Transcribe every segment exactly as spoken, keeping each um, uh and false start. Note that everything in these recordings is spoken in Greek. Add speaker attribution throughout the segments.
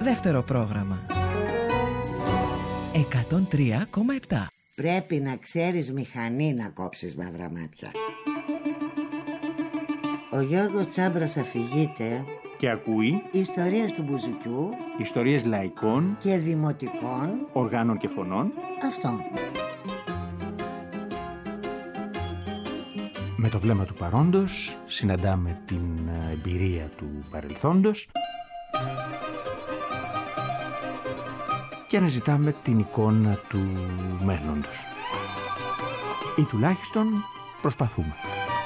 Speaker 1: Δεύτερο πρόγραμμα. εκατόν τρία κόμμα επτά.
Speaker 2: Πρέπει να ξέρεις μηχανή να κόψεις μαύρα μάτια. Ο Γιώργος Τσάμπρας αφηγείται
Speaker 3: και ακούει
Speaker 2: ιστορίες του μπουζουκιού,
Speaker 3: ιστορίες λαϊκών
Speaker 2: και δημοτικών
Speaker 3: οργάνων και φωνών.
Speaker 2: Αυτό.
Speaker 3: Με το βλέμμα του παρόντος συναντάμε την εμπειρία του παρελθόντος και αναζητάμε την εικόνα του μέλλοντος. Ή τουλάχιστον προσπαθούμε.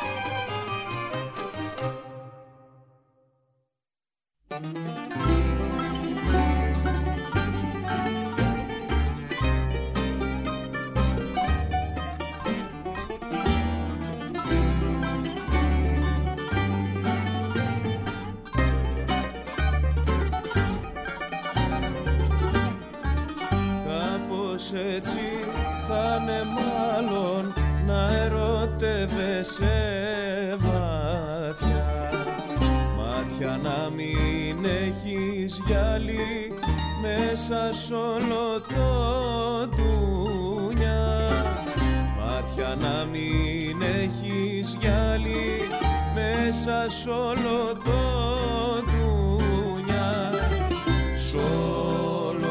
Speaker 4: Έτσι θα είναι μάλλον να ερωτεύεσαι βαθιά, μάτια να μην έχεις γυάλι μέσα σ' όλο το ντουνιά, μάτια να μην έχεις γυάλι μέσα σ' όλο το ντουνιά, σ' όλο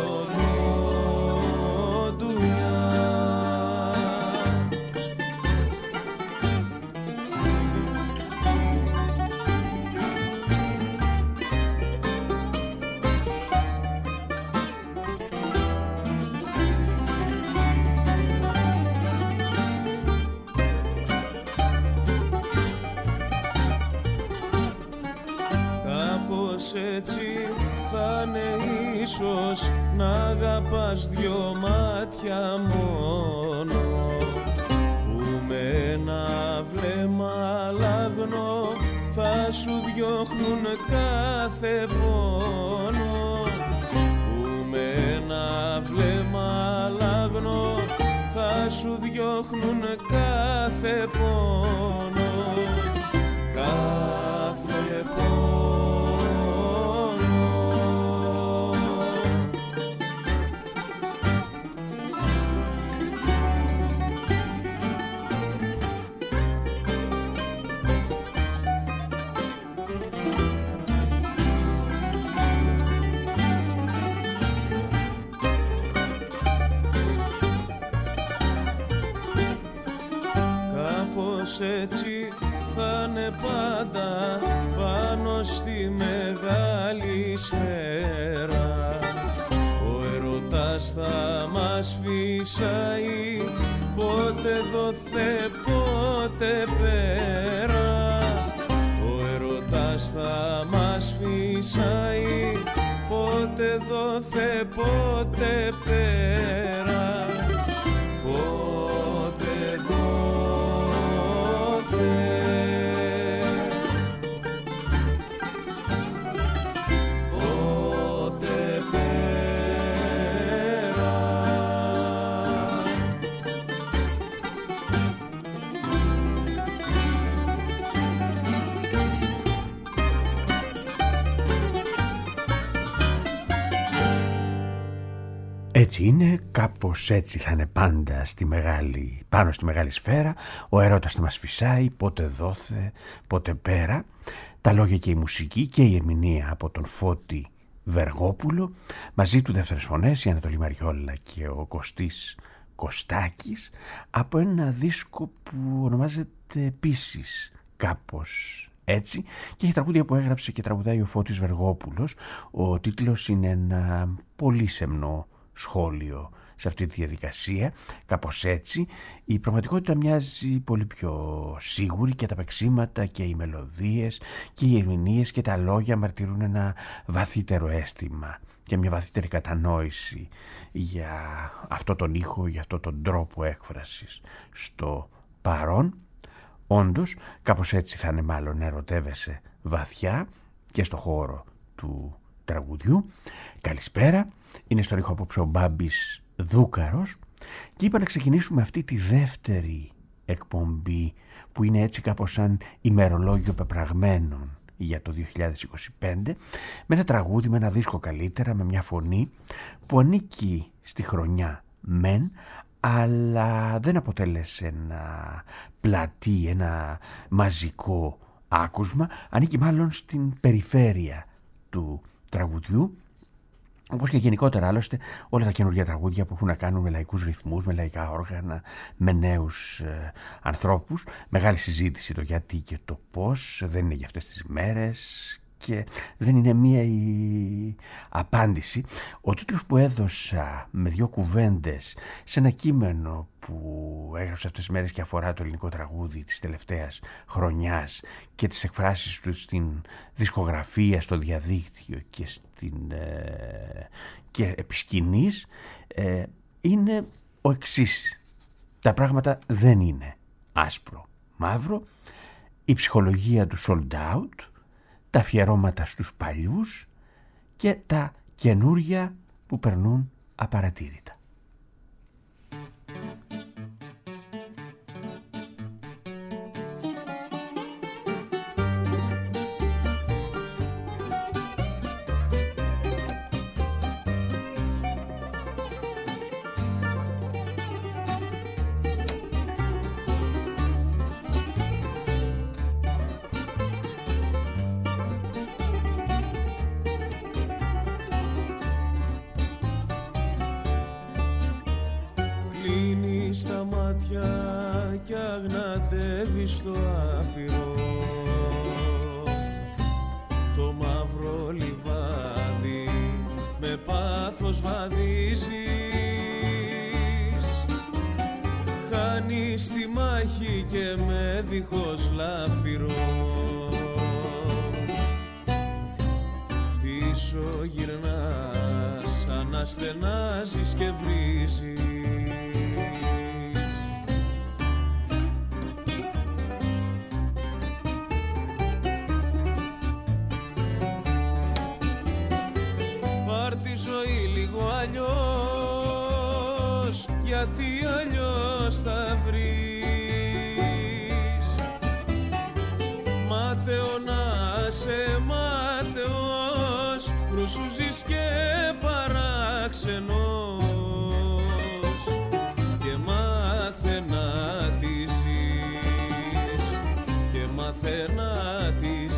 Speaker 4: έτσι θα είναι ίσως να αγαπάς δυο μάτια μόνο, που με ένα βλέμμα λαγνό θα σου διώχνουν κάθε πόνο, που με ένα βλέμμα λαγνό θα σου διώχνουν κάθε πόνο, κάθε πόνο. Έτσι θα είναι πάντα πάνω στη μεγάλη σφαίρα, ο ερωτάς θα μας φυσάει πότε δόθε πότε πέρα, ο ερωτάς θα μας φυσάει πότε δόθε πότε πέρα, πότε δόθε.
Speaker 3: Έτσι είναι, κάπως έτσι θα είναι πάντα στη μεγάλη, πάνω στη μεγάλη σφαίρα. Ο έρωτας θα μας φυσάει, πότε δόθε, πότε πέρα. Τα λόγια και η μουσική και η ερμηνεία από τον Φώτη Βεργόπουλο. Μαζί του δεύτερες φωνές η Ανατολή Μαριόλα και ο Κωστής Κωστάκης, από ένα δίσκο που ονομάζεται επίσης κάπως έτσι και έχει τραγούδια που έγραψε και τραγουδάει ο Φώτης Βεργόπουλος. Ο τίτλος είναι ένα πολύ σεμνό σχόλιο σε αυτή τη διαδικασία, κάπως έτσι. Η πραγματικότητα μοιάζει πολύ πιο σίγουρη και τα παίξίματα και οι μελωδίες και οι ερμηνείες και τα λόγια μαρτυρούν ένα βαθύτερο αίσθημα και μια βαθύτερη κατανόηση για αυτό τον ήχο, για αυτό τον τρόπο έκφρασης στο παρόν. Όντως, κάπως έτσι θα είναι μάλλον να ερωτεύεσαι βαθιά και στο χώρο του τραγουδιού. Καλησπέρα, είναι στον ήχο απόψε ο Μπάμπης Δούκαρος και είπα να ξεκινήσουμε αυτή τη δεύτερη εκπομπή που είναι έτσι κάπως σαν ημερολόγιο πεπραγμένων για το δύο χιλιάδες είκοσι πέντε, με ένα τραγούδι, με ένα δίσκο καλύτερα, με μια φωνή που ανήκει στη χρονιά μεν, αλλά δεν αποτέλεσε ένα πλατή, ένα μαζικό άκουσμα, ανήκει μάλλον στην περιφέρεια του τραγουδιού, όπως και γενικότερα άλλωστε όλα τα καινούργια τραγούδια που έχουν να κάνουν με λαϊκούς ρυθμούς, με λαϊκά όργανα, με νέους ε, ανθρώπους. Μεγάλη συζήτηση το γιατί και το πώς, δεν είναι για αυτές τις μέρες και δεν είναι μία η απάντηση. Ο τίτλος που έδωσα με δύο κουβέντες σε ένα κείμενο που έγραψε αυτές τις μέρες και αφορά το ελληνικό τραγούδι της τελευταίας χρονιάς και τις εκφράσεις του στην δισκογραφία, στο διαδίκτυο και, στην, ε, και επισκηνής, ε, είναι ο εξής. Τα πράγματα δεν είναι άσπρο μαύρο. Η ψυχολογία του sold out, τα αφιερώματα στους παλιούς και τα καινούρια που περνούν απαρατήρητα.
Speaker 4: Στο άπειρο το μαύρο λιβάδι με πάθος βαδίζεις, χάνεις τη μάχη και με δίχως λάφυρο πίσω γυρνάς, αναστενάζεις και βρίζεις. Γιατί αλλιώς θα βρεις μάταιο να σε μάταιος, κρουσούζεις και παράξενος και μάθε να τη ζεις, και μάθε να τη ζεις.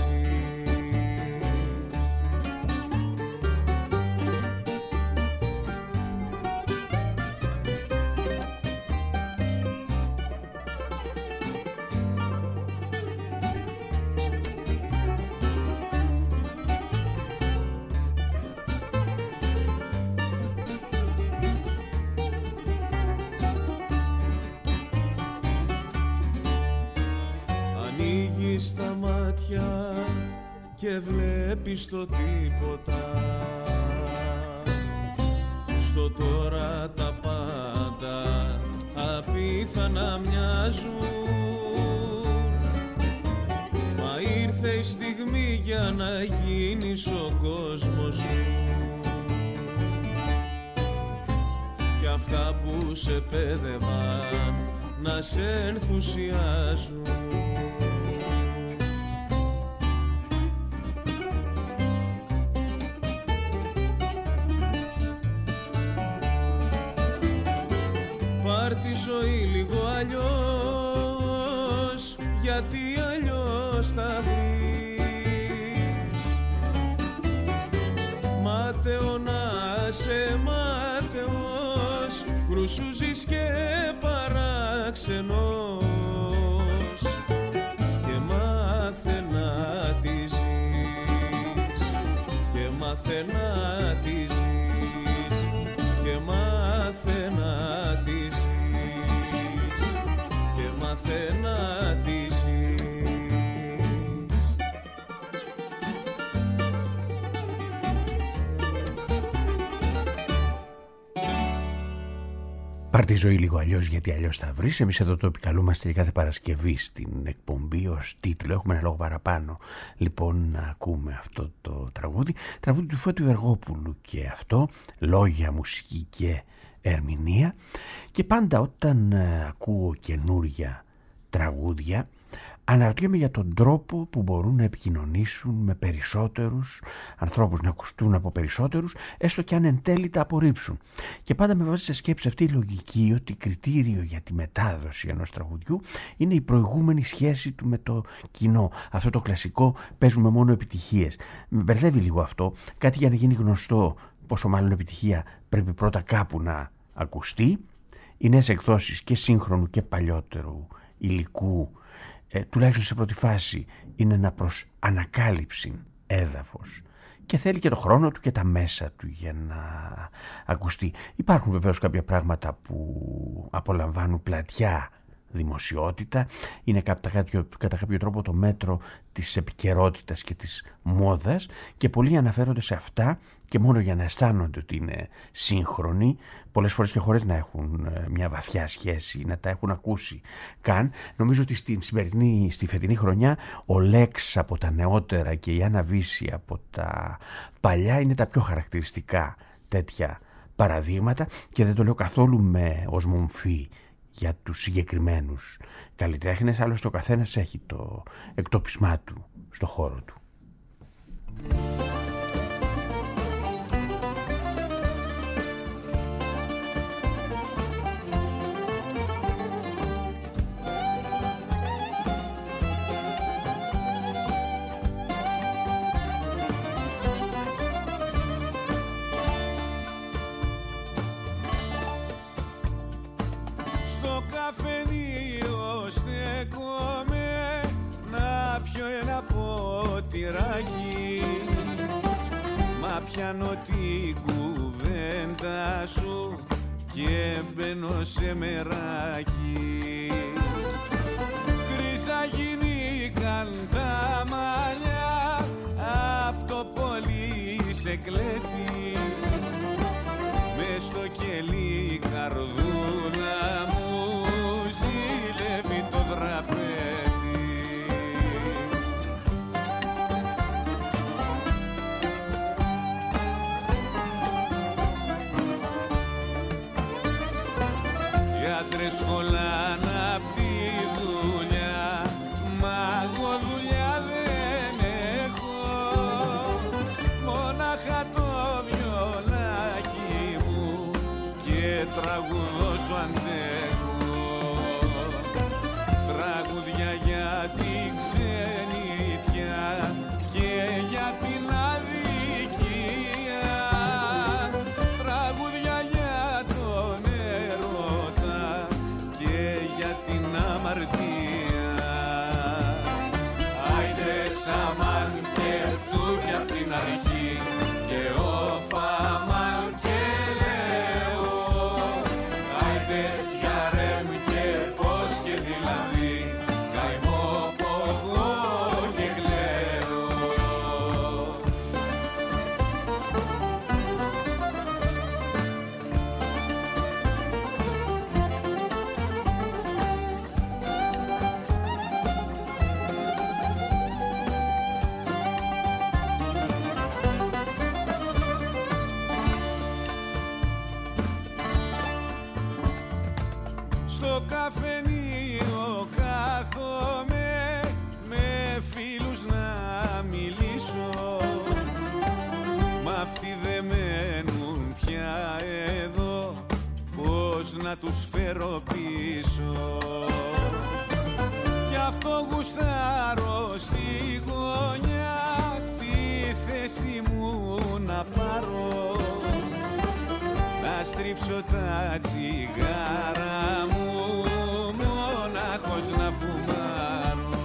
Speaker 4: Στα μάτια και βλέπεις το τίποτα, στο τώρα τα πάντα απίθανα μοιάζουν, μα ήρθε η στιγμή για να γίνεις ο κόσμος σου κι αυτά που σε πέδευαν να σε ενθουσιάζουν. Πάρ' τη ζωή λίγο αλλιώς, γιατί αλλιώς θα βρεις μάταιο να σε μάταιος, κρουσούζεις και παράξενος και μάθε να τη ζεις, και μάθε να τη ζεις, και μάθε να τη ζεις, και μάθε να τη ζεις.
Speaker 3: Πάρ' τη ζωή λίγο αλλιώς, γιατί αλλιώς θα βρεις. Εμείς εδώ το επικαλούμαστε για κάθε Παρασκευή στην εκπομπή ως τίτλο. Έχουμε ένα λόγο παραπάνω λοιπόν να ακούμε αυτό το τραγούδι. Τραγούδι του Φώτου Βεργόπουλου και αυτό, λόγια, μουσική και ερμηνεία. Και πάντα όταν ακούω καινούρια τραγούδια, Αναρωτιέμαι για τον τρόπο που μπορούν να επικοινωνήσουν με περισσότερους ανθρώπους, να ακουστούν από περισσότερους, έστω και αν εν τέλει τα απορρίψουν. Και πάντα με βάζει σε σκέψη αυτή η λογική ότι κριτήριο για τη μετάδοση ενός τραγουδιού είναι η προηγούμενη σχέση του με το κοινό. Αυτό το κλασικό παίζουμε μόνο επιτυχίες. Με μπερδεύει λίγο αυτό. Κάτι για να γίνει γνωστό, πόσο μάλλον επιτυχία, πρέπει πρώτα κάπου να ακουστεί. Οι νέες εκδόσεις και σύγχρονου και παλιότερου υλικού, ε, τουλάχιστον σε πρώτη φάση, είναι ένα προς ανακάλυψη έδαφος και θέλει και το χρόνο του και τα μέσα του για να ακουστεί. Υπάρχουν βεβαίως κάποια πράγματα που απολαμβάνουν πλατιά δημοσιότητα, είναι κατά κάποιο, κατά κάποιο τρόπο το μέτρο της επικαιρότητας και της μόδας και πολλοί αναφέρονται σε αυτά και μόνο για να αισθάνονται ότι είναι σύγχρονοι, πολλές φορές και χωρίς να έχουν μια βαθιά σχέση, να τα έχουν ακούσει καν. Νομίζω ότι στην σημερινή, στη φετινή χρονιά ο Λέξ από τα νεότερα και η Άννα Βύση από τα παλιά είναι τα πιο χαρακτηριστικά τέτοια παραδείγματα και δεν το λέω καθόλου με ως μομφή για τους συγκεκριμένους καλλιτέχνες, άλλωστε ο καθένας έχει το εκτόπισμά του στο χώρο του.
Speaker 4: Μα πιάνω την κουβέντα σου και μπαίνω σε μεράκι. Γκρίζα γίνηκαν τα μαλλιά απ' το πολύ σε κλέβει. Μες στο κελί καρδούλα μου ζηλεύει το δραπέζι. Άντρες σχολάνε απ' τη δουλειά, μα εγώ δουλειά δεν έχω. Μόναχα το βιολάκι μου και τραγουδώ σου αντέχω. Τραγουδιά για την ξενιτιά και για την αδικία. Τραγουδιά για τον έρωτα και για την αμαρτία. Άιντε σαμάν και φτούρια απ' την αρχή και ο φαμάν και λέω. Άιντε σιαρέμ και πώς και δηλαδή καημό πογώ και κλαίω. Στο καφενείο κάθομαι με φίλους να μιλήσω. Μ' αυτοί δεν μένουν πια εδώ, πώς να τους φέρω πίσω. Γι' αυτό γουστάρω στη γωνιά τη θέση μου να πάρω. Να στρίψω τα τσιγάρα μου μονάχος να φουμάρω.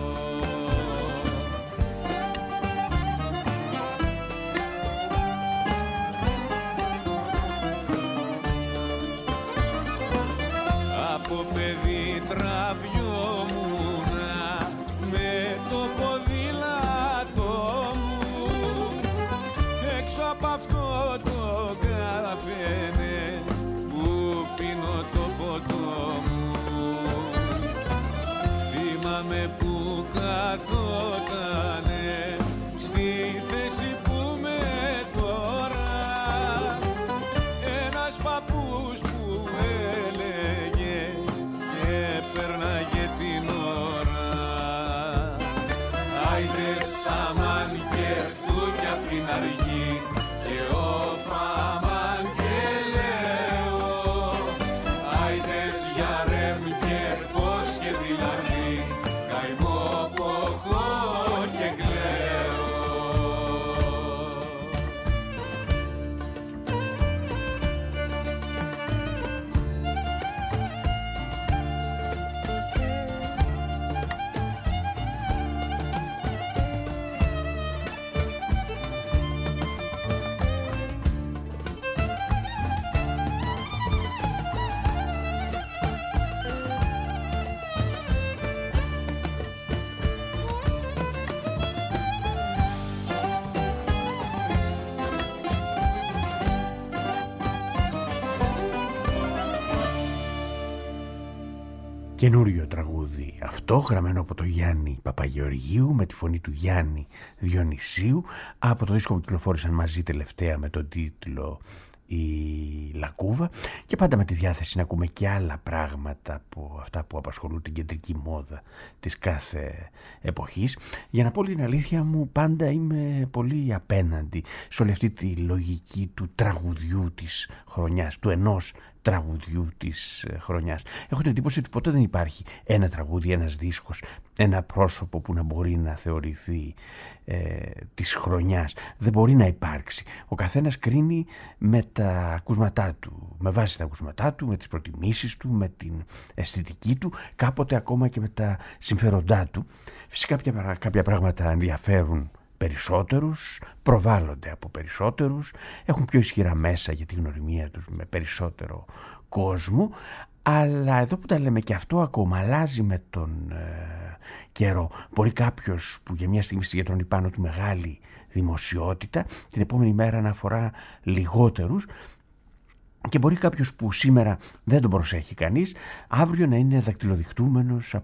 Speaker 4: Από παιδί τραβιόμουνα με το ποδήλατό μου έξω από αυτό το καφενέ που πίνω το ποτό μου. Θυμάμαι που καθότανε στη θέση που με τώρα ένας παππούς που έλεγε και πέρναγε την ώρα.
Speaker 3: Καινούριο τραγούδι αυτό, γραμμένο από το Γιάννη Παπαγεωργίου με τη φωνή του Γιάννη Διονυσίου, από το δίσκο που κυκλοφόρησαν μαζί τελευταία με τον τίτλο η Λακκούβα, και πάντα με τη διάθεση να ακούμε και άλλα πράγματα από αυτά που απασχολούν την κεντρική μόδα της κάθε εποχής. Για να πω την αλήθεια μου, πάντα είμαι πολύ απέναντι σε όλη αυτή τη λογική του τραγουδιού της χρονιάς, του ενός τραγουδιού της χρονιάς. Έχω την εντύπωση ότι ποτέ δεν υπάρχει ένα τραγούδι, ένας δίσκος, ένα πρόσωπο που να μπορεί να θεωρηθεί ε, της χρονιάς. Δεν μπορεί να υπάρξει. Ο καθένας κρίνει με τα ακούσματά του, με βάση τα ακούσματά του, με τις προτιμήσεις του, με την αισθητική του, κάποτε ακόμα και με τα συμφέροντά του. Φυσικά κάποια, κάποια πράγματα ενδιαφέρουν περισσότερους, προβάλλονται από περισσότερους, έχουν πιο ισχυρά μέσα για τη γνωριμία τους με περισσότερο κόσμο, αλλά εδώ που τα λέμε και αυτό ακόμα αλλάζει με τον ε, καιρό. Μπορεί κάποιος που για μια στιγμή συγκεντρώνει πάνω του μεγάλη δημοσιότητα την επόμενη μέρα να αφορά λιγότερους, και μπορεί κάποιος που σήμερα δεν τον προσέχει κανείς αύριο να είναι δακτυλοδειχτούμενος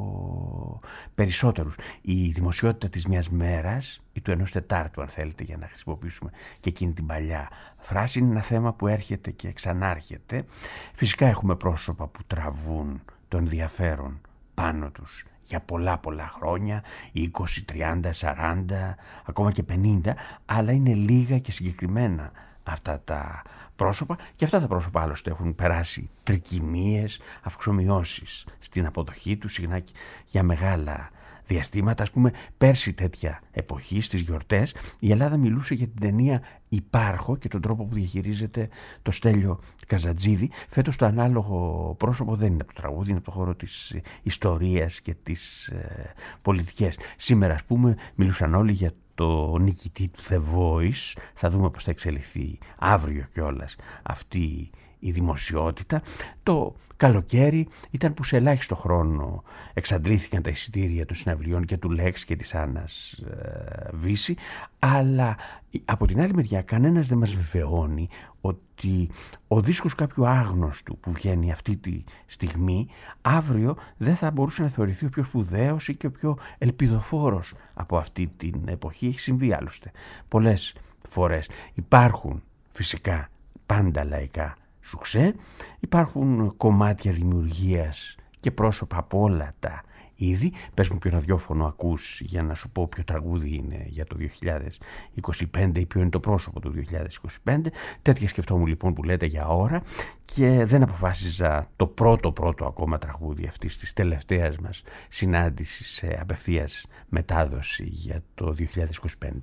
Speaker 3: από περισσότερους. Η δημοσιότητα της μιας μέρας ή του ενός τετάρτου, αν θέλετε, για να χρησιμοποιήσουμε και εκείνη την παλιά φράση, είναι ένα θέμα που έρχεται και ξανάρχεται. Φυσικά έχουμε πρόσωπα που τραβούν το ενδιαφέρον πάνω τους για πολλά πολλά χρόνια, είκοσι, τριάντα, σαράντα, ακόμα και πενήντα, αλλά είναι λίγα και συγκεκριμένα αυτά τα πρόσωπα, και αυτά τα πρόσωπα άλλωστε έχουν περάσει τρικυμίες, αυξομοιώσεις στην αποδοχή τους, συχνά για μεγάλα διαστήματα. Ας πούμε, πέρσι τέτοια εποχή στις γιορτές η Ελλάδα μιλούσε για την ταινία «Υπάρχω» και τον τρόπο που διαχειρίζεται το Στέλιο Καζατζίδη. Φέτος το ανάλογο πρόσωπο δεν είναι από το τραγούδι, είναι από το χώρο της ιστορίας και της ε, πολιτικής. Σήμερα, ας πούμε, μιλούσαν όλοι για το νικητή του The Voice. Θα δούμε πώς θα εξελιχθεί αύριο κιόλας αυτή η δημοσιότητα. Το καλοκαίρι ήταν που σε ελάχιστο χρόνο εξαντλήθηκαν τα εισιτήρια των συναυλιών και του Λέξ και της Άννας ε, Βύση, αλλά από την άλλη μεριά κανένας δεν μας βεβαιώνει ότι ο δίσκος κάποιου άγνωστου που βγαίνει αυτή τη στιγμή αύριο δεν θα μπορούσε να θεωρηθεί ο πιο σπουδαίος ή και ο πιο ελπιδοφόρος από αυτή την εποχή. Έχει συμβεί άλλωστε πολλές φορές. Υπάρχουν φυσικά πάντα λαϊκά σουξέ, υπάρχουν κομμάτια δημιουργίας και πρόσωπα από όλα τα είδη. Πες μου ποιο ραδιόφωνο ακούς για να σου πω ποιο τραγούδι είναι για το δύο χιλιάδες είκοσι πέντε ή ποιο είναι το πρόσωπο του δύο χιλιάδες είκοσι πέντε. Τέτοια σκεφτόμουν λοιπόν που λέτε για ώρα, και δεν αποφάσιζα το πρώτο πρώτο ακόμα τραγούδι αυτής της τελευταίας μας συνάντησης σε απευθείας μετάδοση για το δύο χιλιάδες είκοσι πέντε.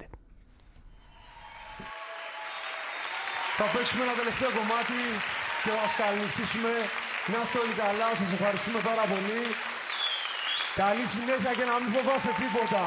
Speaker 5: Θα παίξουμε ένα τελευταίο κομμάτι και θα σας καληνυχτήσουμε. Να είστε όλοι καλά, σας ευχαριστούμε πάρα πολύ. Καλή συνέχεια και να μην φοβάστε τίποτα.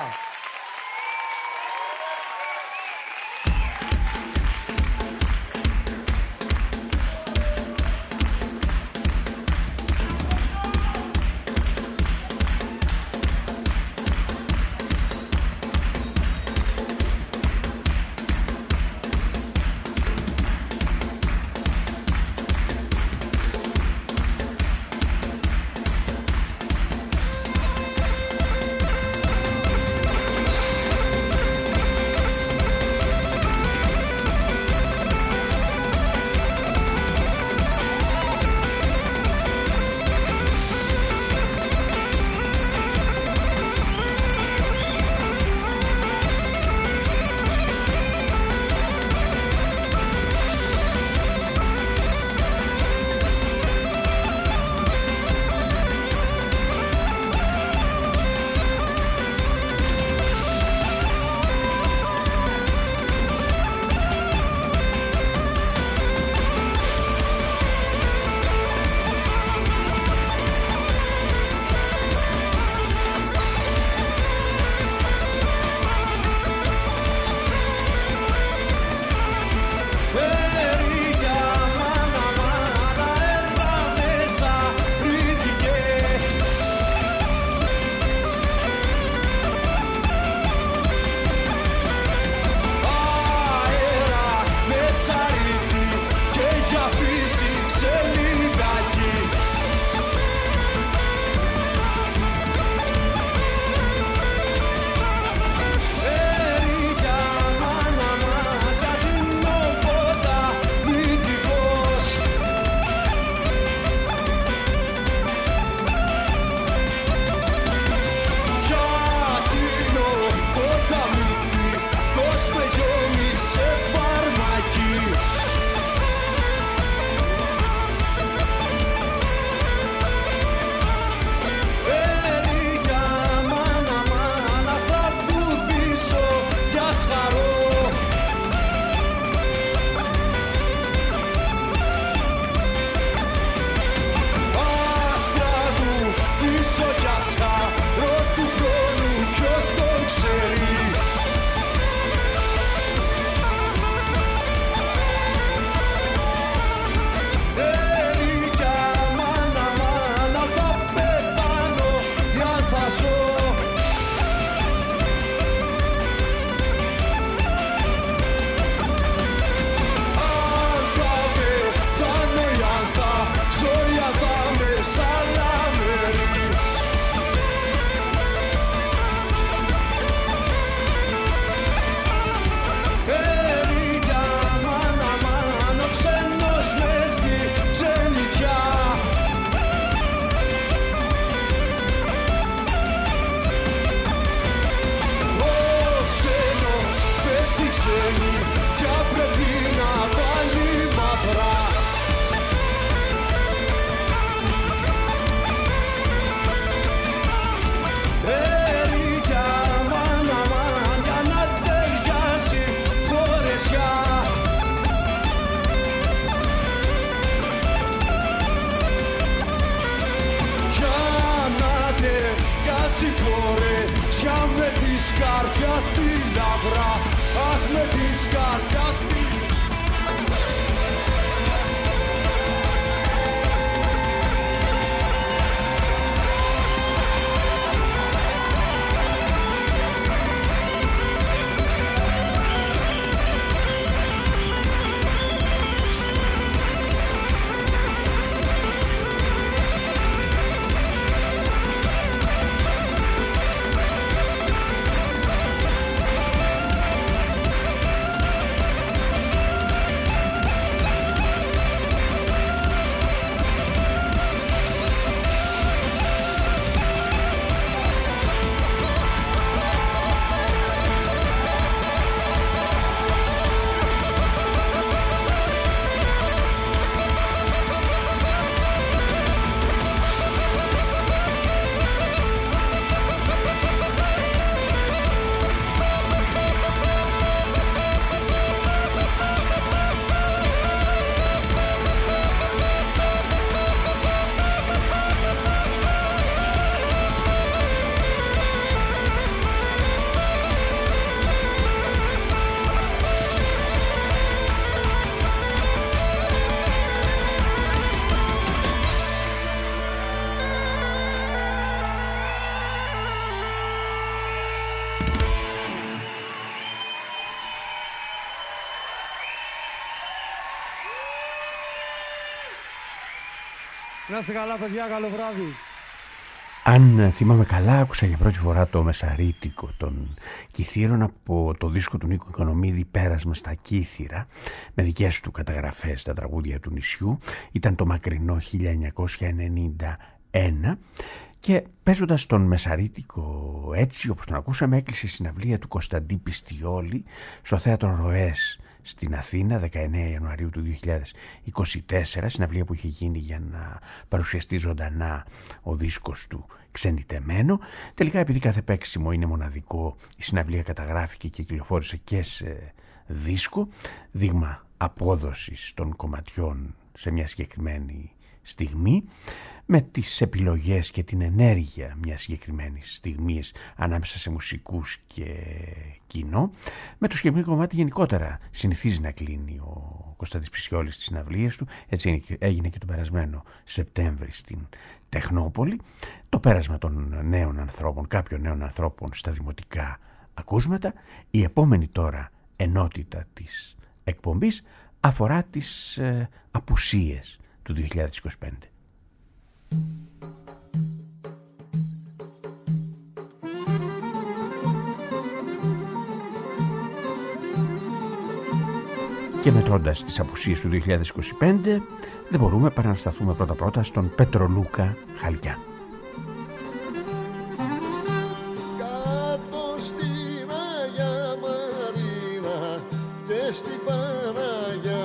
Speaker 5: στην αυρά, αχ με τη σκαρδιά στη. Να είστε καλά, παιδιά, καλό βράδυ.
Speaker 3: Αν θυμάμαι καλά, άκουσα για πρώτη φορά το Μεσαρίτικο των Κιθήρων από το δίσκο του Νίκου Οικονομίδη «Πέρασμα στα Κύθυρα», με δικές του καταγραφές στα τραγούδια του νησιού. Ήταν το μακρινό χίλια εννιακόσια ενενήντα ένα και παίζοντας τον Μεσαρίτικο έτσι όπως τον ακούσαμε, έκλεισε η συναυλία του Κωνσταντί Πιστιόλη στο Θέατρο Ροές στην Αθήνα, δεκαεννέα Ιανουαρίου του δύο χιλιάδες είκοσι τέσσερα, συναυλία που είχε γίνει για να παρουσιαστεί ζωντανά ο δίσκος του Ξενιτεμένο. Τελικά, επειδή κάθε παίξιμο είναι μοναδικό, η συναυλία καταγράφηκε και κυκλοφόρησε και σε δίσκο, δείγμα απόδοσης των κομματιών σε μια συγκεκριμένη στιγμή, με τις επιλογές και την ενέργεια μιας συγκεκριμένης στιγμής ανάμεσα σε μουσικούς και κοινό. Με το συγκεκριμένο κομμάτι γενικότερα συνηθίζει να κλείνει ο Κωνσταντής Πιστιόλης στις συναυλίες του. Έτσι έγινε και τον περασμένο Σεπτέμβρη στην Τεχνόπολη. Το πέρασμα των νέων ανθρώπων, κάποιων νέων ανθρώπων στα δημοτικά ακούσματα. Η επόμενη τώρα ενότητα της εκπομπής αφορά τις ε, απουσίες του δύο χιλιάδες είκοσι πέντε. Και μετρώντας τις απουσίες του δύο χιλιάδες είκοσι πέντε, δεν μπορούμε παρά να σταθούμε πρώτα-πρώτα στον Πετρολούκα Χαλκιά.
Speaker 6: Κάτω στην Αγία Μαρίνα και στην Παναγιά,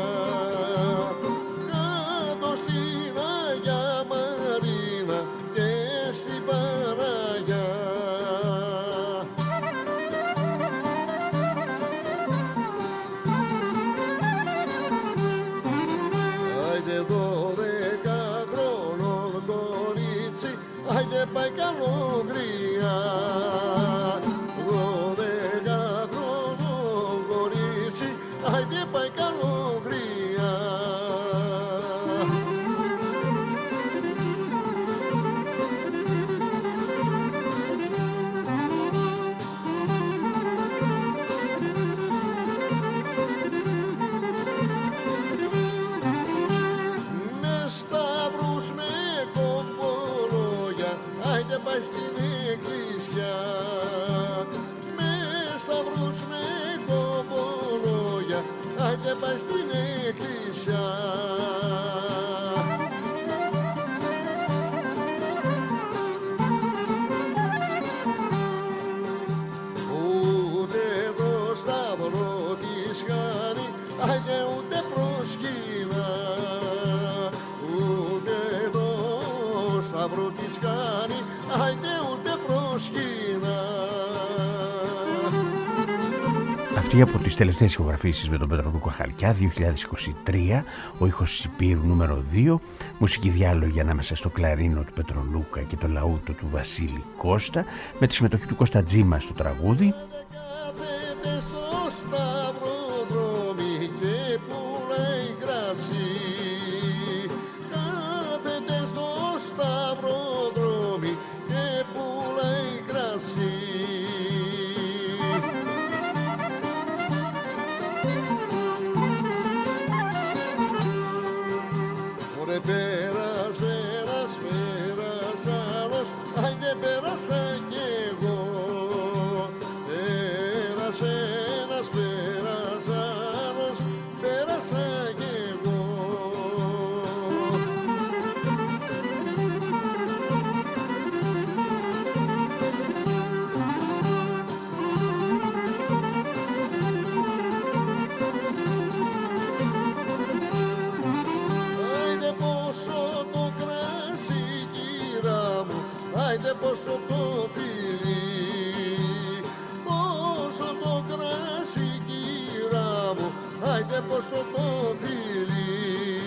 Speaker 6: κάτω στην Αγία Μαρίνα και στην Παναγιά. Άιντε δώδεκα χρόνων κορίτσι, άιντε πάει καλογρία. Δώδεκα χρόνων κορίτσι, άιντε πάει καλογρία. Με σταυρούς με κομπολόγια, άιντε πάει στην εκκλησιά. Με σταυρούς με κομπολόγια, άιντε πάει στην εκκλησιά. Ούτε το σταυρό της χάνει, άιντε ούτε προσκύνα. Ούτε το σταυρό της χάνει, άιντε ούτε προσκύνα.
Speaker 3: Αυτή από τις τελευταίες ηχογραφήσεις με τον Πετρολούκα Χαλκιά, δύο χιλιάδες είκοσι τρία, ο ήχος Σιπήρου νούμερο δύο, μουσική διάλογη ανάμεσα στο κλαρίνο του Πετρολούκα και το λαούτο του Βασίλη Κώστα, με τη συμμετοχή του Κώστα Τζίμα στο τραγούδι.
Speaker 6: κάθεται στο σταυροδρόμι και πουλάει κρασί. Κάθεται στο σταυροδρόμι και πουλάει κρασί. Ωραία πέρασε ένας, πέρασε άλλος, άιντε πέρασα κι εγώ. Πέρασε ένας, πέρασε άλλος, πέρασα κι εγώ. Άιντε πόσο το φιλί, πόσο το κράσι κύρα μου, άιντε πόσο το φιλί.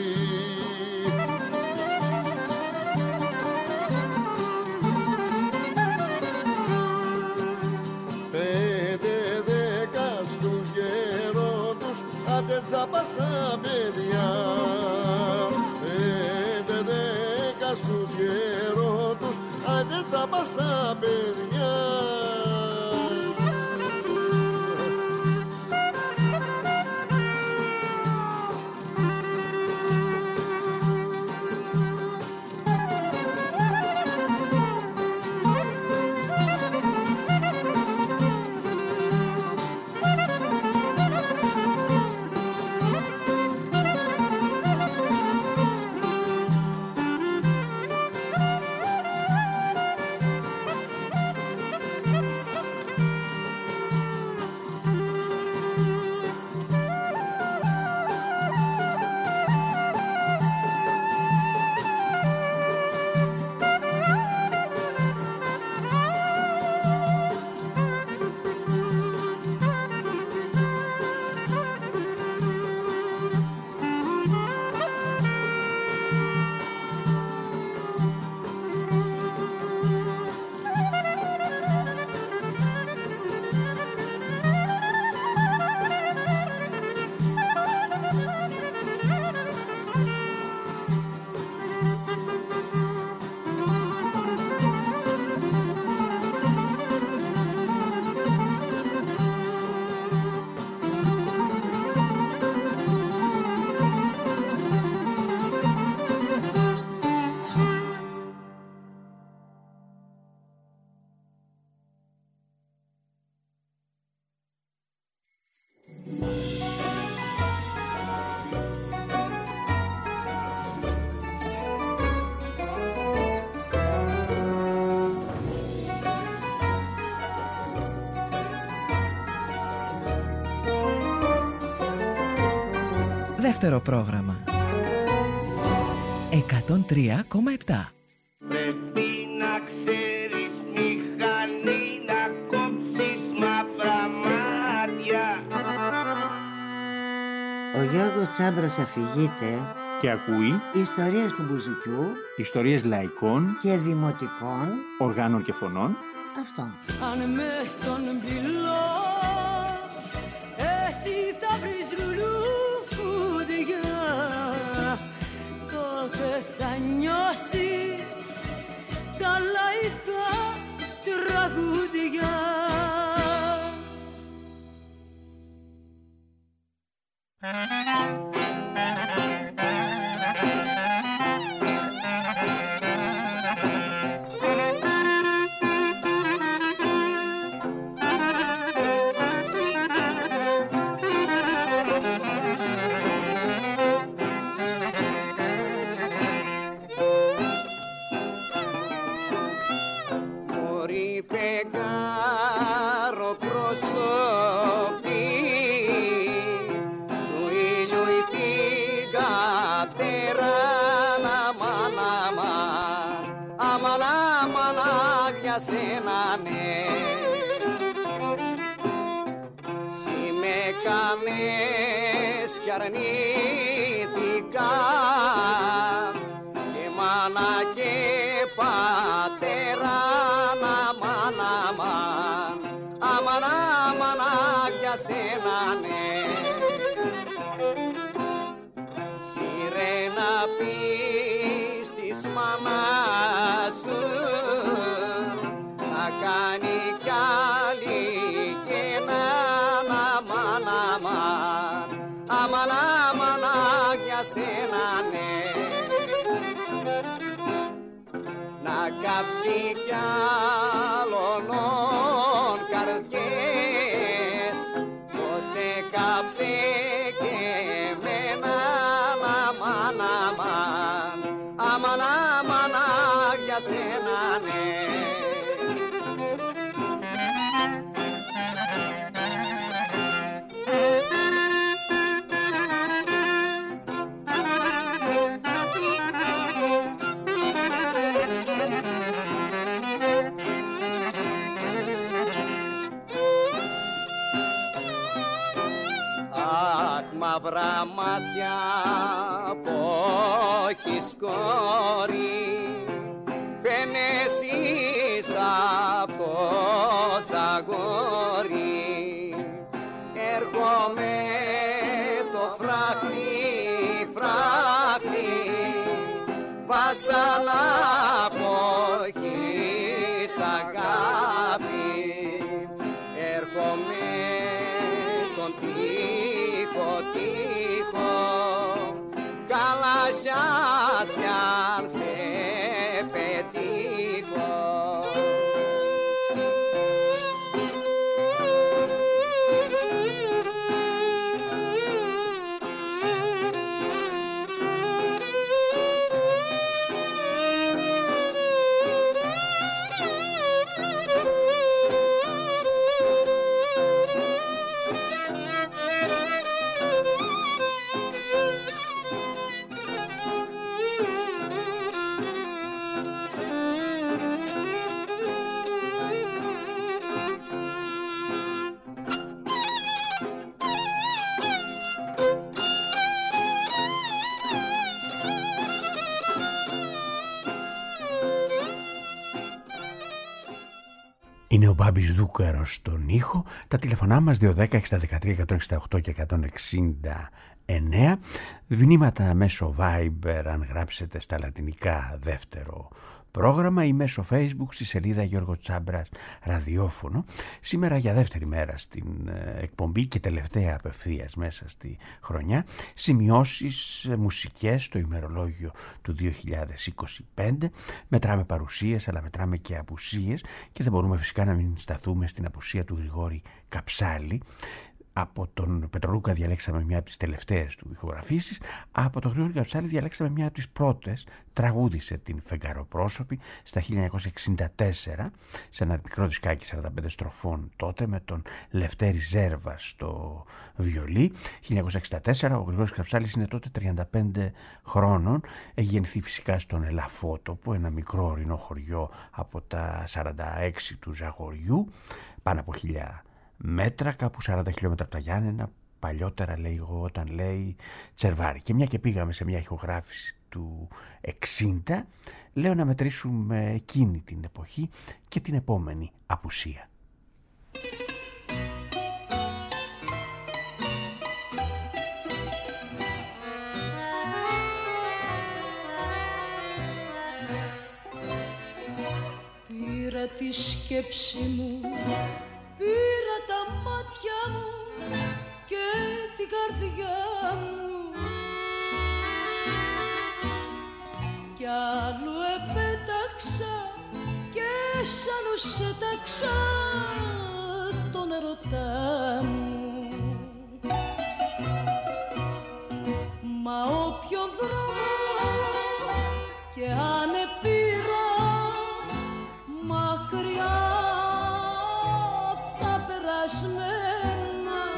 Speaker 6: Πέντε δέκα στους γερόντους, άντε τσάπα στα παιδιά. Πέντε δέκα στους γερόντους, άντε τσάπα στα παιδιά.
Speaker 1: Δεύτερο πρόγραμμα εκατόν τρία κόμμα επτά.
Speaker 7: Πρέπει να ξέρεις μηχανή να κόψεις μαύρα μάτια.
Speaker 2: Ο Γιώργος Τσάμπρας αφηγείται
Speaker 8: και ακούει
Speaker 2: ιστορίες του μπουζουκιού,
Speaker 8: ιστορίες λαϊκών
Speaker 2: και δημοτικών
Speaker 8: οργάνων και φωνών.
Speaker 2: Αυτό.
Speaker 9: Αν μες στον πυλό εσύ θα βρεις λουλούδια, τότε θα νιώσεις τα λαϊκά τραγούδια.
Speaker 7: Σένα ναι, σι με κάνες κι αρνήθηκα και μάνα και πατέρα να μάνα μάν, αμάν αμάν για σένα ναι. Να κάψει κι άλλων καρδιές πως έκαψε και εμένα. Αμάν, αμάν, αμάν, αμάν, για σένα ναι. Μαύρα μάτια που έχεις κόρη, φαίνεσαι απ' το ζαγόρι. Έρχομαι το φράχτη, φράχτη, βασανά που έχεις αγάπη. Έρχομαι τον τείχο, τείχο, γαλαζιάς κι αν σε πετύχω.
Speaker 3: Είναι ο Μπάμπης Δούκαρος στον ήχο. Τα τηλεφωνά μας δύο δέκα εξήντα δεκατρία εκατόν εξήντα οκτώ και εκατόν εξήντα εννέα. Βινήματα μέσω Viber αν γράψετε στα λατινικά δεύτερο πρόγραμμα ή μέσω Facebook στη σελίδα Γιώργο Τσάμπρας ραδιόφωνο. Σήμερα για δεύτερη μέρα στην εκπομπή και τελευταία απευθείας μέσα στη χρονιά, σημειώσεις μουσικές στο ημερολόγιο του δύο χιλιάδες είκοσι πέντε. Μετράμε παρουσίες αλλά μετράμε και απουσίες και δεν μπορούμε φυσικά να μην σταθούμε στην απουσία του Γρηγόρη Καψάλη. Από τον Πετρολούκα διαλέξαμε μια από τις τελευταίες του ηχογραφήσεις. Από τον Γρηγόρη Καψάλη διαλέξαμε μια από τις πρώτες. Τραγούδισε την Φεγγαροπρόσωπη στα χίλια εννιακόσια εξήντα τέσσερα σε ένα μικρό δισκάκι σαράντα πέντε στροφών τότε με τον Λευτέρη Ζέρβα στο βιολί. χίλια εννιακόσια εξήντα τέσσερα ο Γρηγόρης Καψάλης είναι τότε τριάντα πέντε χρόνων. Έχει γεννηθεί φυσικά στον Ελαφότοπο, ένα μικρό ορεινό χωριό από τα σαράντα έξι του Ζαγοριού, πάνω από χίλια μέτρα, κάπου σαράντα χιλιόμετρα από τα Γιάννενα, παλιότερα λέει εγώ όταν λέει Τσερβάρι. Και μια και πήγαμε σε μια ηχογράφηση του εξήντα, λέω να μετρήσουμε εκείνη την εποχή και την επόμενη απουσία.
Speaker 9: Πήρα τη σκέψη μου, πήρα τα μάτια μου και την καρδιά μου κι άλλου επέταξα και σ' άλλους έταξα τον ερωτά μου. Μα όποιον δρόμο και αν επήρα μακριά περασμένα,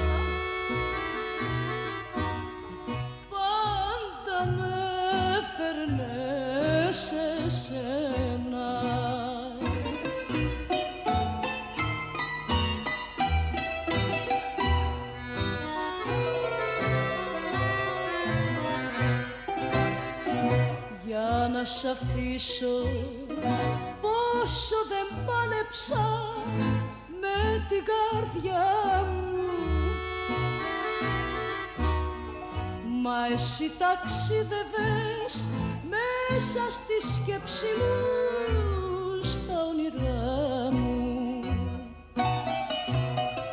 Speaker 9: πάντα με έφερνε σε σένα. Για να σ' αφήσω πόσο δεν πάλεψα με την καρδιά μου, μα εσύ ταξίδευες μέσα στη σκέψη μου, στα όνειρά μου.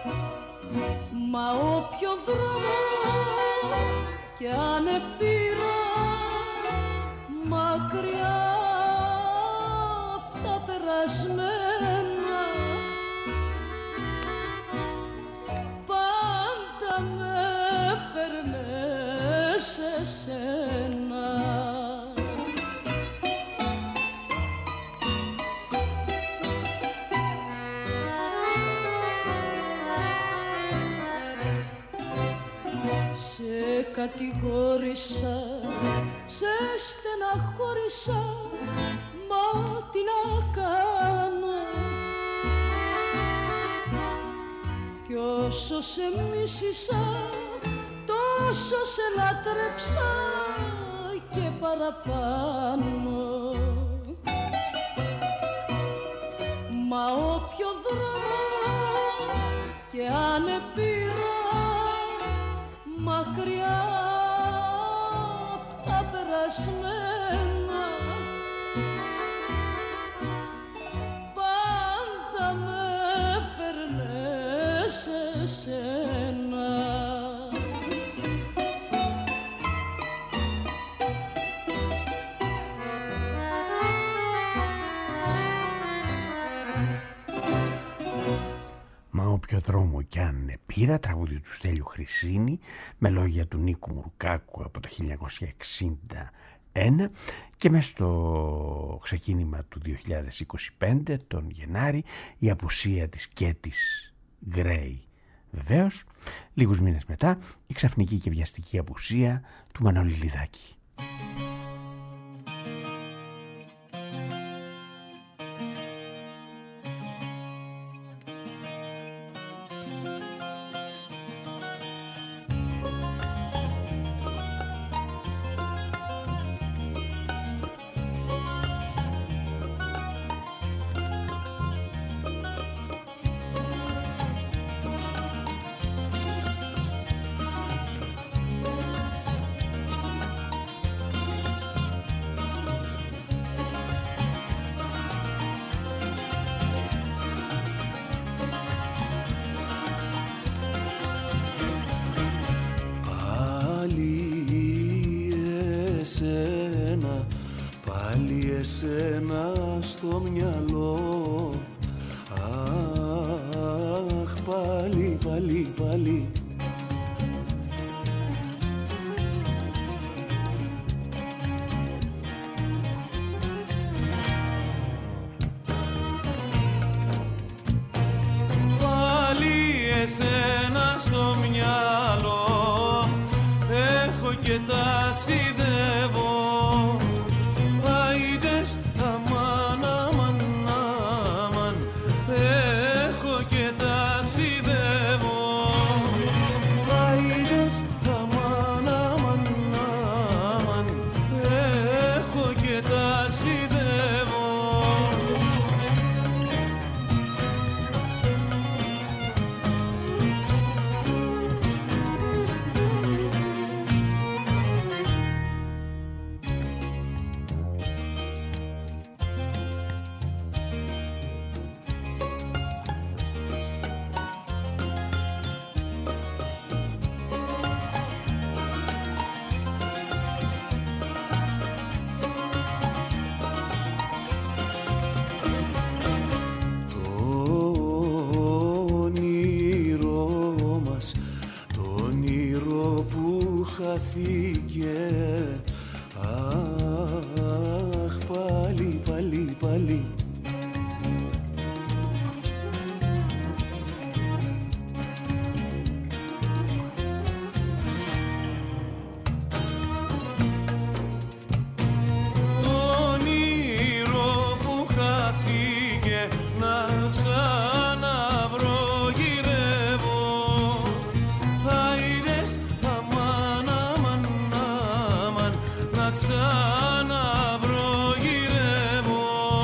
Speaker 9: Μα όποιον δρόμο κι αν επήρα κατηγόρησα, σε στεναχώρησα, μα τι να κάνω. Κι όσο σε μίσησα, τόσο σε λάτρεψα και παραπάνω. Μα όποιο δρόμο και αν επήρα, μακριά απ' τα περασμένα, πάντα με έφερνε σε σένα.
Speaker 3: Μα όποιο δρόμο κι αν πήρα, τραγούδι του Στέλιου Χρυσίνη με λόγια του Νίκου Μουρκάκου από το χίλια εννιακόσια εξήντα ένα, και μέσα στο ξεκίνημα του δύο χιλιάδες είκοσι πέντε, τον Γενάρη, η απουσία της Κέτης Γκρέι. Βεβαίως, λίγους μήνες μετά, η ξαφνική και βιαστική απουσία του Μανώλη Λιδάκη.
Speaker 4: Εσένα στο μυαλό, αχ, πάλι, πάλι, πάλι. Πάλι εσένα στο μυαλό, έχω και ταξιδεύω. Χαθήκε, αχ, πάλι, πάλι, πάλι. Το όνειρο που χαθήκε να ξαναβρω γυρεύω. Άιδες, αμάν, αμάν, αμάν, να ξαναβρω γυρεύω.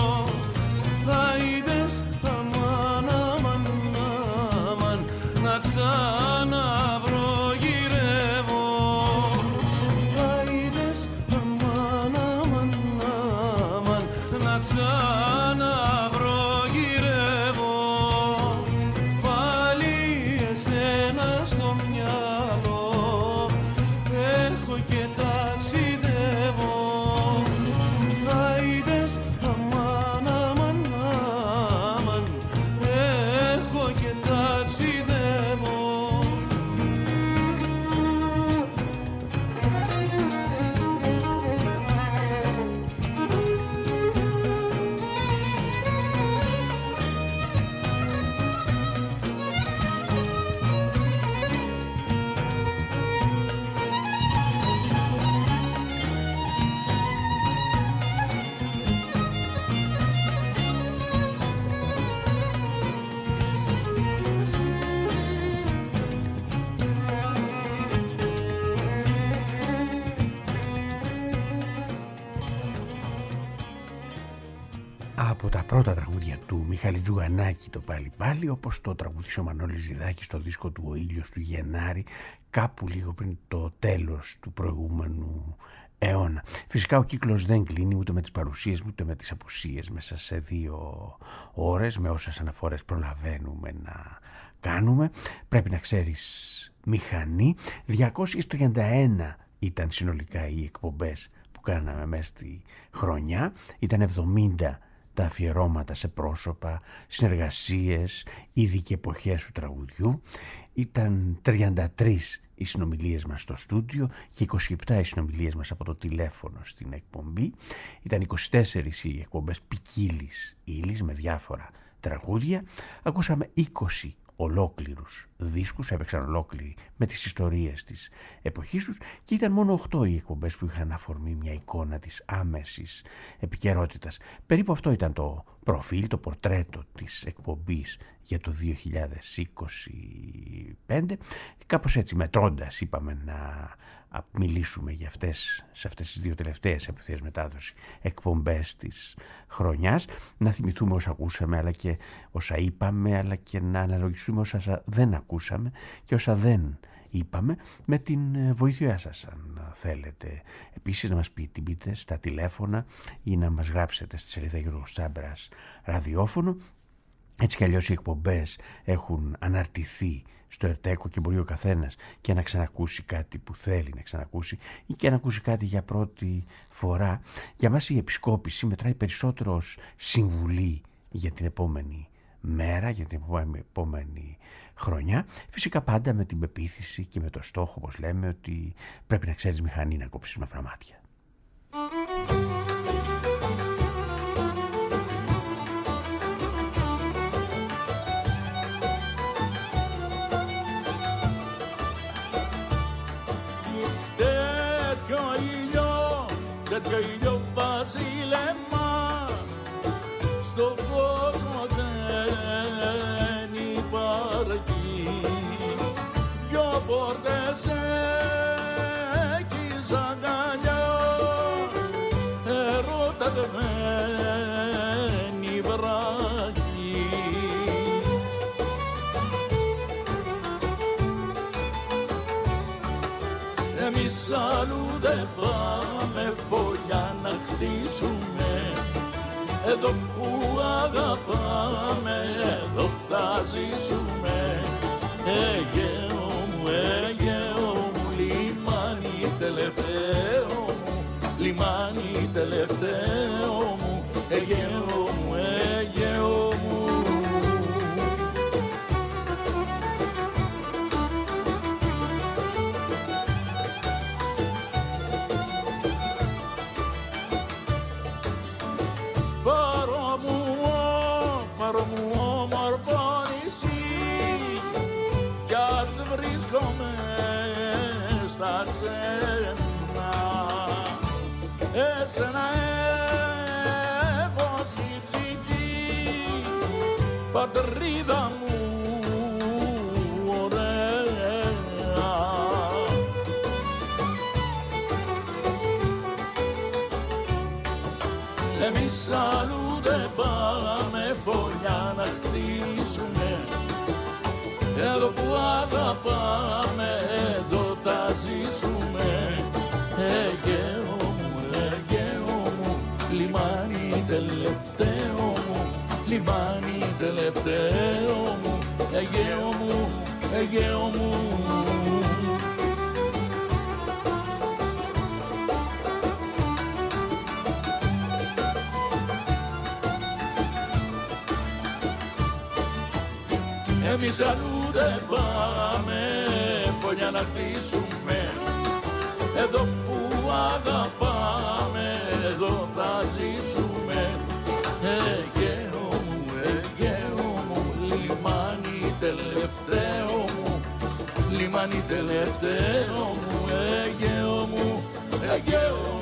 Speaker 4: Άιδες, αμάν, αμάν, αμάν, να ξαναβρω γυρεύω. Άιδες, αμάν, αμάν, αμάν, να ξαναβρω γυρεύω. Πάλι εσένα στο μυαλό, έχω και ταξιδεύω.
Speaker 3: από τα πρώτα τραγούδια του Μιχάλη Τζουγανάκη το Πάλι Πάλι, όπως το τραγούδισε ο Μανώλης Ζηδάκης στο δίσκο του «Ο ήλιος του Γενάρη», κάπου λίγο πριν το τέλος του προηγούμενου αιώνα. Φυσικά ο κύκλος δεν κλείνει ούτε με τις παρουσίες ούτε με τις απουσίες μέσα σε δύο ώρες, με όσες αναφορές προλαβαίνουμε να κάνουμε. Πρέπει να ξέρεις μηχανή. διακόσιες τριάντα ένα ήταν συνολικά οι εκπομπές που κάναμε μέσα στη χρονιά. Ήταν εβδομήντα τα αφιερώματα σε πρόσωπα, συνεργασίες, είδη και εποχές του τραγουδιού. Ήταν τριάντα τρεις οι συνομιλίες μας στο στούντιο και είκοσι επτά οι συνομιλίες μας από το τηλέφωνο στην εκπομπή. Ήταν είκοσι τέσσερις οι εκπομπές ποικίλης ύλης με διάφορα τραγούδια. Ακούσαμε είκοσι ολόκληρους δίσκους, έπαιξαν ολόκληροι με τις ιστορίες της εποχής τους, και ήταν μόνο οκτώ οι εκπομπές που είχαν αφορμή μια εικόνα της άμεσης επικαιρότητας. Περίπου αυτό ήταν το προφίλ, το πορτρέτο της εκπομπής για το δύο χιλιάδες είκοσι πέντε. Κάπως έτσι μετρώντας είπαμε να μιλήσουμε για αυτές, σε αυτές τις δύο τελευταίες απευθείας μετάδοση εκπομπές της χρονιάς, να θυμηθούμε όσα ακούσαμε αλλά και όσα είπαμε, αλλά και να αναλογιστούμε όσα δεν ακούσαμε και όσα δεν είπαμε, με την βοήθειά σας αν θέλετε. Επίσης να μας πείτε στα τηλέφωνα ή να μας γράψετε στη σελίδα Γιώργος Τσάμπρας ραδιόφωνο. Έτσι κι αλλιώς οι εκπομπές έχουν αναρτηθεί στο ΕΡΤΕΚΟ και μπορεί ο καθένας και να ξανακούσει κάτι που θέλει να ξανακούσει ή και να ακούσει κάτι για πρώτη φορά. Για μας η επισκόπηση μετράει περισσότερο ως συμβουλή για την επόμενη μέρα, για την επόμενη χρονιά. Φυσικά πάντα με την πεποίθηση και με το στόχο, όπως λέμε, ότι πρέπει να ξέρεις μηχανή να κόψεις μαύρα μάτια.
Speaker 10: Τέτοιο ήλιο βασίλεμα στον κόσμο δεν υπάρχει. Δυο πόρτες έχεις αγκαλιά, ερωτευμένη βράχη. Εμείς αλλού δεν πάμε φωλιά να χτίσουμε, εδώ που αγαπάμε, εδώ θα ζήσουμε. Αιγαίο μου, Αιγαίο μου, λιμάνι τελευταίο μου, λιμάνι τελευταίο μου, Αιγαίο μου, Αιγαίο μου. Στα ξένα, εσένα έχω στη ψυχή, πατρίδα μου ωραία. Εμείς αλλού δεν πάμε φωλιά να χτίσουμε, εδώ που αγαπάμε, εδώ θα ζήσουμε. Αιγαίο μου, Αιγαίο μου, λιμάνι τελευταίο μου, λιμάνι τελευταίο μου, Αιγαίο μου, Αιγαίο μου. Εμείς αλλού δεν πάμε φωλιά να χτίσουμε, εδώ που αγαπάμε, εδώ θα ζήσουμε. Αιγαίο μου, Αιγαίο μου, λιμάνι τελευταίο μου, λιμάνι τελευταίο μου, Αιγαίο μου, Αιγαίο μου.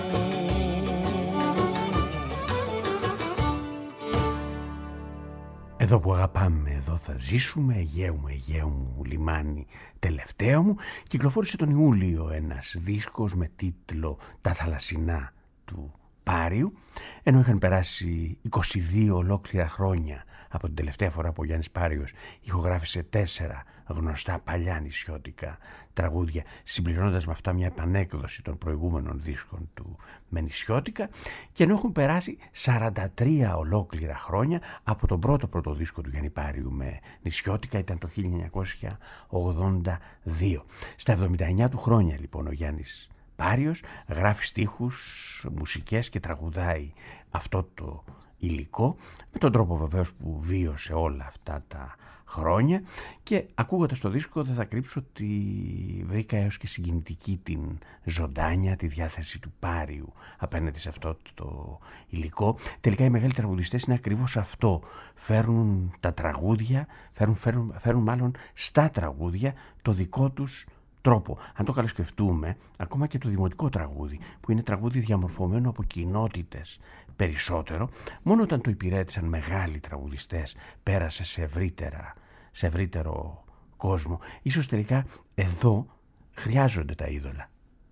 Speaker 3: Εδώ που αγαπάμε, εδώ θα ζήσουμε. Αιγαίο μου, Αιγαίο μου, λιμάνι τελευταίο μου. Κυκλοφόρησε τον Ιούλιο ένας δίσκος με τίτλο «Τα θαλασσινά του Πάριου, ενώ είχαν περάσει είκοσι δύο ολόκληρα χρόνια από την τελευταία φορά που ο Γιάννης Πάριος ηχογράφησε τέσσερα γνωστά παλιά νησιώτικα τραγούδια, συμπληρώνοντας με αυτά μια επανέκδοση των προηγούμενων δίσκων του με νησιώτικα, και ενώ έχουν περάσει σαράντα τρία ολόκληρα χρόνια από τον πρώτο πρώτο δίσκο του Γιάννη Πάριου με νησιώτικα, ήταν το χίλια εννιακόσια ογδόντα δύο. Στα εβδομήντα εννιά του χρόνια λοιπόν ο Γιάννης Πάριος γράφει στίχους, μουσικές και τραγουδάει αυτό το υλικό με τον τρόπο βεβαίως που βίωσε όλα αυτά τα χρόνια, και ακούγοντας το δίσκο δεν θα κρύψω ότι βρήκα έως και συγκινητική την ζωντάνια, τη διάθεση του Πάριου απέναντι σε αυτό το υλικό. Τελικά οι μεγάλοι τραγουδιστές είναι ακριβώς αυτό, φέρνουν τα τραγούδια, φέρνουν, φέρνουν, φέρνουν μάλλον στα τραγούδια το δικό τους τρόπο. Αν το καλοσκεφτούμε, ακόμα και το δημοτικό τραγούδι, που είναι τραγούδι διαμορφωμένο από κοινότητες περισσότερο, μόνο όταν το υπηρέτησαν μεγάλοι τραγουδιστές πέρασε σε, ευρύτερα, σε ευρύτερο κόσμο. Ίσως τελικά εδώ χρειάζονται τα είδωλα.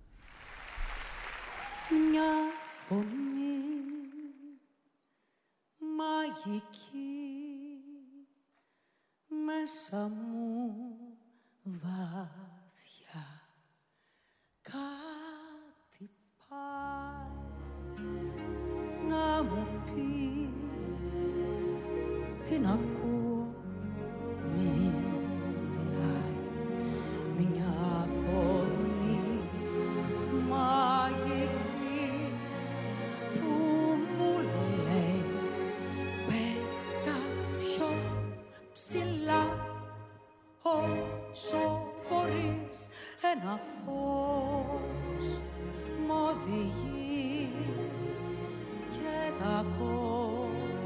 Speaker 9: Μια φωνή μαγική μέσα μου βαθιά κάτι πάει να μου πει, την ακούω, μιλάει μια φωνή μαγική που μου λέει πέτα πιο ψηλά όσο μπορείς, ένα φως μ' οδηγεί και τα ακολουθώ.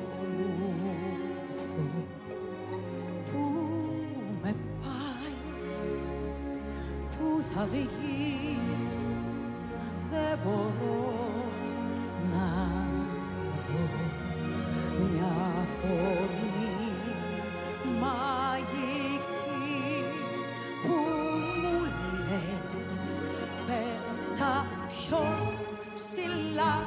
Speaker 9: Πού με πάει, πού θα βγει, δεν μπορώ να δω. Μια φωνή μαγική που μου λέει πέτα πιο ψηλά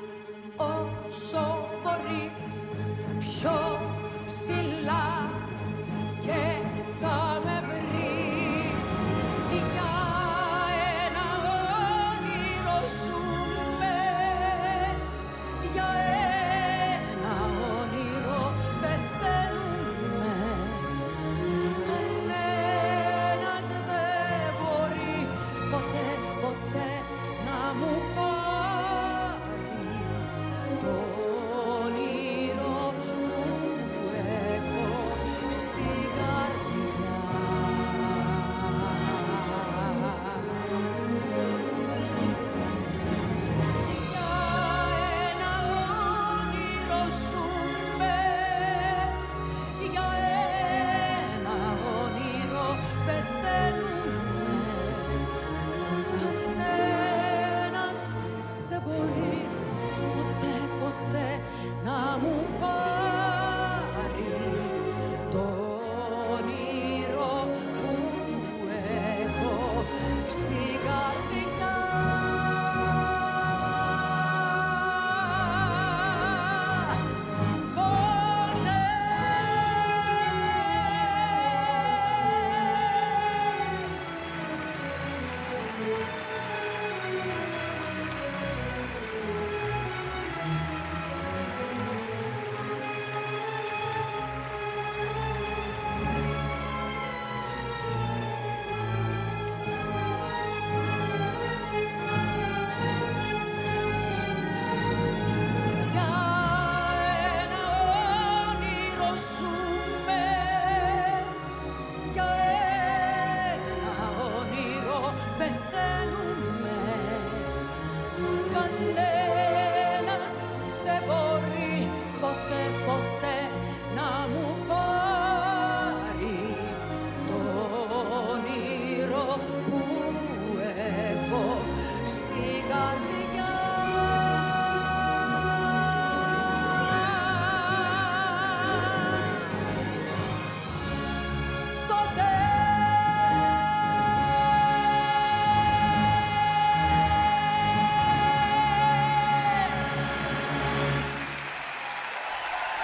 Speaker 9: όσο μπορείς, πιο ψηλά και θα με βρεις. Για ένα όνειρο ζούμε, για ένα όνειρο πεθαίνουμε. Κανένας δεν μπορεί ποτέ, ποτέ να μου πάρει το όνειρο που έχω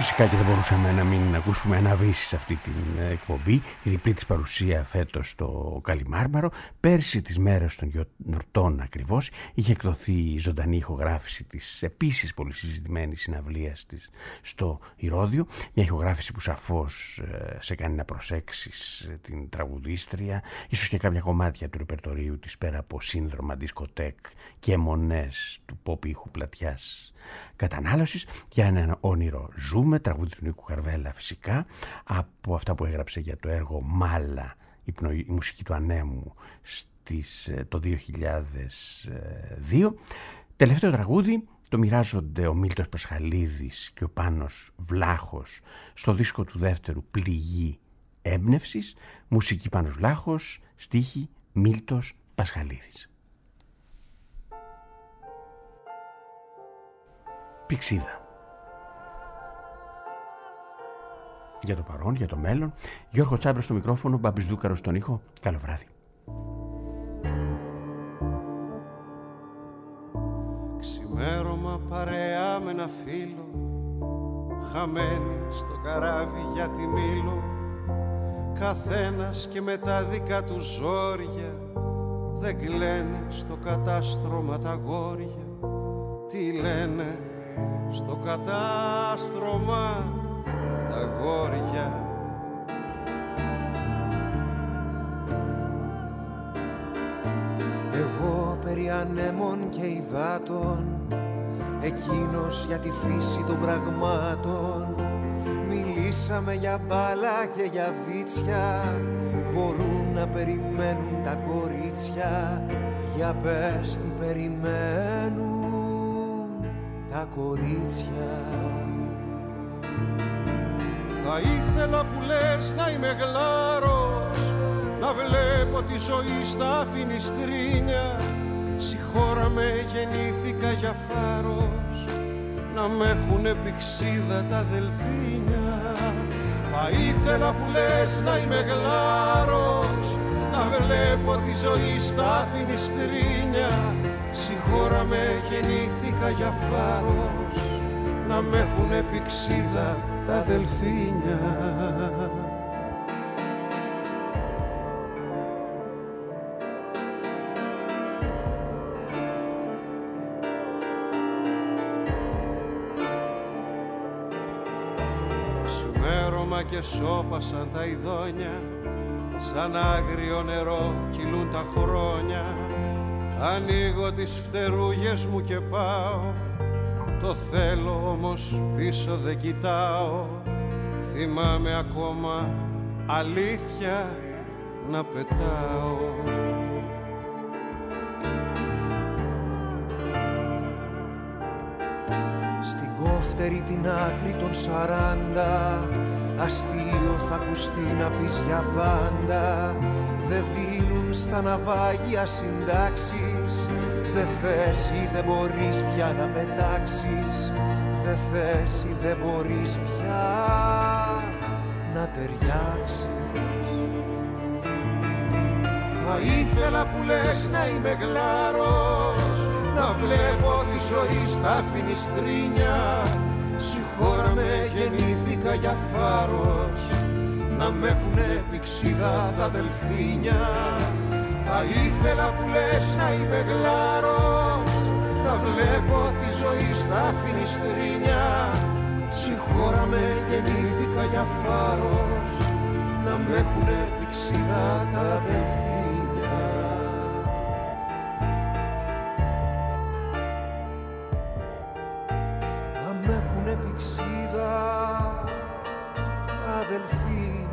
Speaker 3: Φυσικά και δεν μπορούσαμε να μην ακούσουμε αναβήσεις σε αυτή την εκπομπή. Η διπλή της παρουσία φέτος στο Καλιμάρμαρο. Πέρσι τις μέρες των γιορτών ακριβώς είχε εκδοθεί η ζωντανή ηχογράφηση της επίσης πολύ συζητημένης συναυλίας της στο Ηρώδειο. Μια ηχογράφηση που σαφώς σε κάνει να προσέξεις την τραγουδίστρια, ίσως και κάποια κομμάτια του ρεπερτορίου της πέρα από σύνδρομα, δισκοτέκ και αιμονές του pop ήχου πλατιάς κατανάλωσης. Για ένα όνειρο ζούμε, τραγούδι του Νίκου Καρβέλα φυσικά, από αυτά που έγραψε για το έργο Μάλα, η, πνοή, η μουσική του Ανέμου στις, το δύο χιλιάδες δύο. Τελευταίο τραγούδι το μοιράζονται ο Μίλτος Πασχαλίδης και ο Πάνος Βλάχος στο δίσκο του δεύτερου Πληγή Έμπνευσης. Μουσική Πάνος Βλάχος, στίχη Μίλτος Πασχαλίδης. Πηξίδα. Για το παρόν, για το μέλλον, Γιώργο Τσάμπρα στο μικρόφωνο, Μπάμπης Δούκαρος στον ήχο. Καλό βράδυ.
Speaker 4: Ξημέρωμα παρέα με ένα φίλο, χαμένοι στο καράβι για τη Μήλο, καθένας και με τα δικά του ζόρια, δεν κλαίνε στο κατάστρωμα τα γόρια. Τι λένε στο κατάστρωμα τα γόρια.
Speaker 11: Εγώ περί ανέμων και υδάτων, εκείνος για τη φύση των πραγμάτων. Μιλήσαμε για μπάλα και για βίτσια, μπορούν να περιμένουν τα κορίτσια. Για πες τι περιμένουν τα κορίτσια.
Speaker 4: Θα ήθελα που λες να είμαι γλάρος, να βλέπω τη ζωή στα φινιστρίνια. Συγχώρα με, γεννήθηκα για φάρος, να μ' έχουνε πηξίδα τα δελφίνια. Θα ήθελα που λες να είμαι γλάρος, να βλέπω τη ζωή στα φινιστρίνια. Συγχώρα με, γεννήθηκα για φάρος, να μ' έχουνε πηξίδα τα δελφίνια. Ξημέρωμα και σώπασαν τα ειδόνια, σαν άγριο νερό κυλούν τα χρόνια. Ανοίγω τις φτερούγες μου και πάω, το θέλω όμως πίσω δεν κοιτάω. Θυμάμαι ακόμα αλήθεια να πετάω.
Speaker 11: Στην κόφτερη την άκρη των σαράντα, αστείο θα ακουστεί να πεις για πάντα. Δε δίνουν στα ναυάγια συντάξεις, δε θες ή δεν μπορείς πια να πετάξεις. Δε θες ή δεν μπορείς πια να ταιριάξεις.
Speaker 4: Θα ήθελα που λες να είμαι γλάρος, να βλέπω τη ζωή στα φινιστρίνια. Συγχώρα με, γεννήθηκα για φάρος, να μ' έχουνε πηξίδα τα δελφίνια. Θα ήθελα που λες να είμαι γλάρος, να βλέπω τη ζωή στα φινιστρίνια. Συγχώρα με, γεννήθηκα για φάρος, να μ' έχουνε πηξίδα τα δελφίνια.
Speaker 11: Να μ' έχουνε πηξίδα τα δελφίνια.